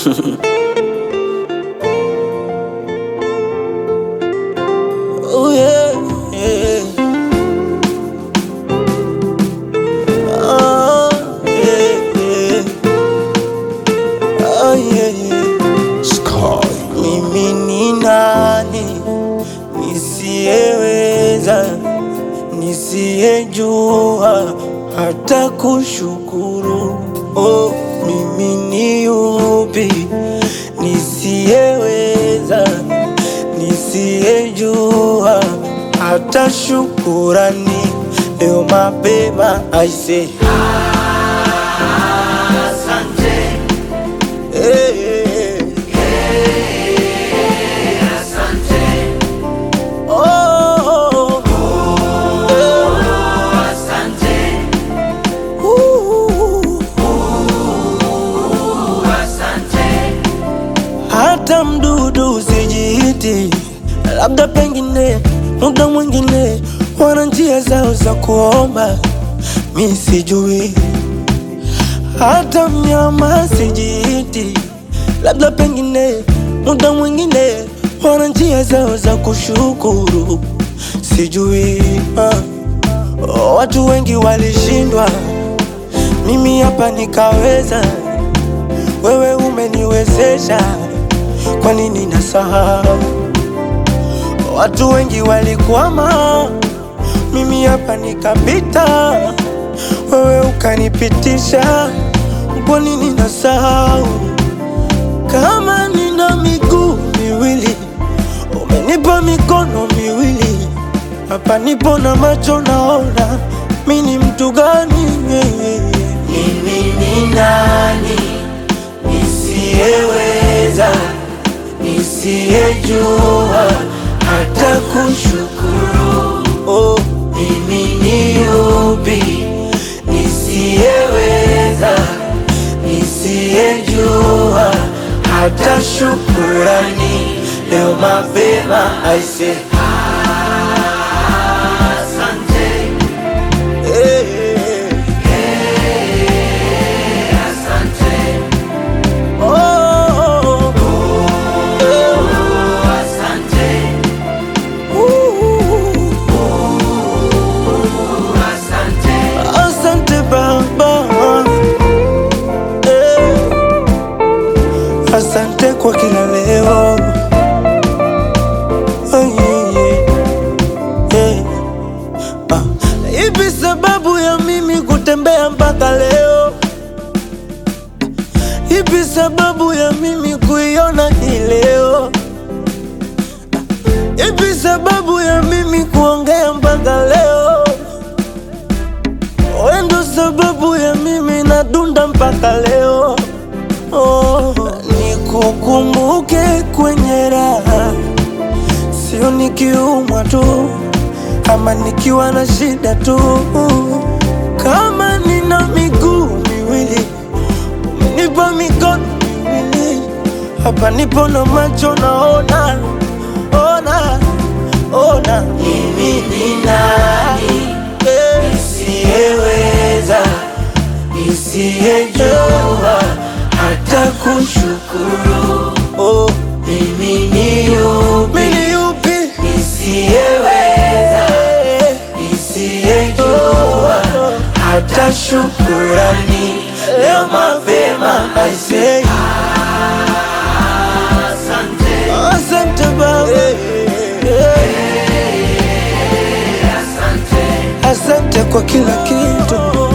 Oh yeah, yeah. Oh yeah, yeah. Oh yeah, yeah. Sky. Mimi ni nani nisiyeweza, nisiyejua hata kushukuru? Oh, mimi ni yupi nisiyeweza, nisiyejua hata shukurani? Leo mapema I say asante, hey, hey, hey, asante. Oh, asante. Asante. Hata mdudu usijiiti, labda pengine muda mwingine wana njia zao za kuomba, mi sijui. Hata mnyama sijiiti, labda pengine muda mwingine wana njia zao za kushukuru, sijui. Watu wengi walishindwa, mimi hapa nikaweza. Wewe umeniwezesha, kwa nini nasahau? Watu wengi walikwama, mimi hapa nikapita. Wewe ukanipitisha, kwa nini nasahau? Kama nina miguu miwili, umenipa mikono miwili. Hapa nipo na macho naona, mimi ni mtu gani? Mimi ni nani nisiyeweza, nisiyejua hata kushukuru? Oh, mimi ni yupi nisiyeweza, nisiyejua hata shukurani? Leo mapema I say asante, hey, hey, asante. Oh, asante. Asante. Asante Baba, asante kwa kila leo. Ipi sababu ya mimi kutembea mpaka leo? Ipi sababu ya mimi kuiona hii leo? Ipi sababu ya mimi kuongea mpaka leo? Wewe ndo sababu ya mimi nadunda mpaka leo. Oh, nikukumbuke kwenye raha, sio nikiumwa tu, kama nikiwa na shida tu. Kama nina miguu miwili, umenipa mikono miwili. Hapa nipo na macho naona, ona, ona. Mimi ni nani nisiyeweza, nisiyejua hata kushukuru? Oh, mimi ni yupi nisiyeweza, nisiyejua hata shukurani? Leo mapema I say asante, asante Baba, asante, asante kwa kila kitu.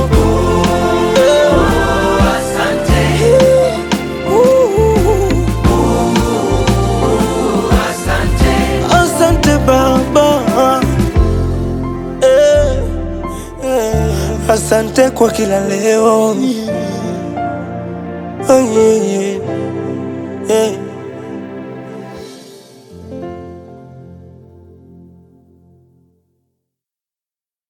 Asante Baba, asante kwa kila leo. Oh, yeah, yeah.